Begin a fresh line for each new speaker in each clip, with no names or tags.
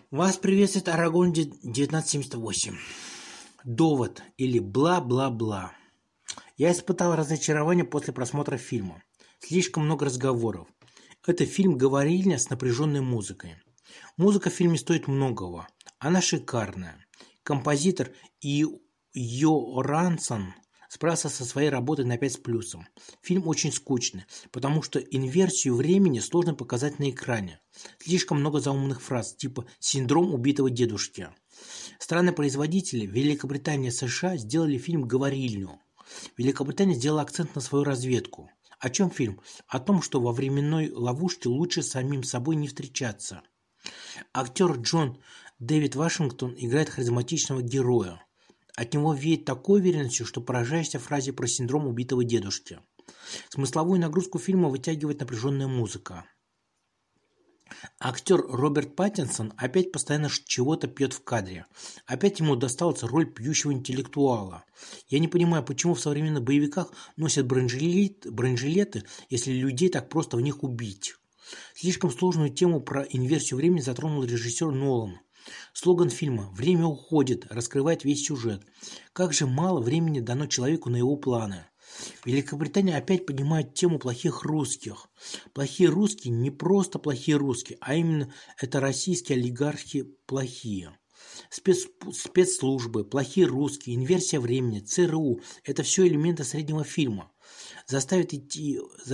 Вас приветствует Арагон 1978. Довод или бла-бла-бла. Я испытал разочарование после просмотра фильма. Слишком много разговоров. Это фильм-говорильня с напряженной музыкой. Музыка в фильме стоит многого. Она шикарная. Композитор Йо Ранссон справился со своей работой на 5 с плюсом. Фильм очень скучный, потому что инверсию времени сложно показать на экране. Слишком много заумных фраз, типа «синдром убитого дедушки». Страны-производители Великобритания и США сделали фильм «Говорильню». Великобритания сделала акцент на свою разведку. О чем фильм? О том, что во временной ловушке лучше самим собой не встречаться. Актер Джон Дэвид Вашингтон играет харизматичного героя. От него веет такой уверенностью, что поражаешься фразе про синдром убитого дедушки. Смысловую нагрузку фильма вытягивает напряженная музыка. Актер Роберт Паттинсон опять постоянно чего-то пьет в кадре. Опять ему досталась роль пьющего интеллектуала. Я не понимаю, почему в современных боевиках носят бронежилеты, если людей так просто в них убить. Слишком сложную тему про инверсию времени затронул режиссер Нолан. Слоган фильма «Время уходит» раскрывает весь сюжет. Как же мало времени дано человеку на его планы. Великобритания опять поднимает тему плохих русских. Плохие русские не просто плохие русские, а именно это российские олигархи плохие. Спецслужбы, плохие русские, инверсия времени, ЦРУ – это все элементы среднего фильма. Заставить идти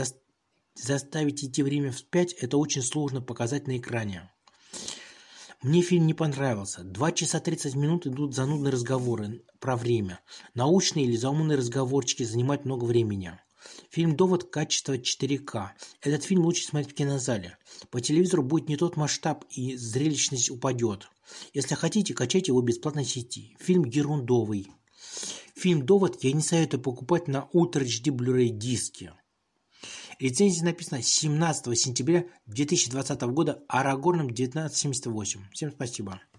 время вспять – это очень сложно показать на экране. Мне фильм не понравился. 2 часа 30 минут идут занудные разговоры про время. Научные или заумные разговорчики занимают много времени. Фильм «Довод» качество 4К. Этот фильм лучше смотреть в кинозале. По телевизору будет не тот масштаб и зрелищность упадет. Если хотите, качайте его в бесплатной сети. Фильм ерундовый. Фильм «Довод» я не советую покупать на Ultra HD Blu-ray диске. Рецензия написана 17 сентября 2020 года Арагорном 1978. Всем спасибо.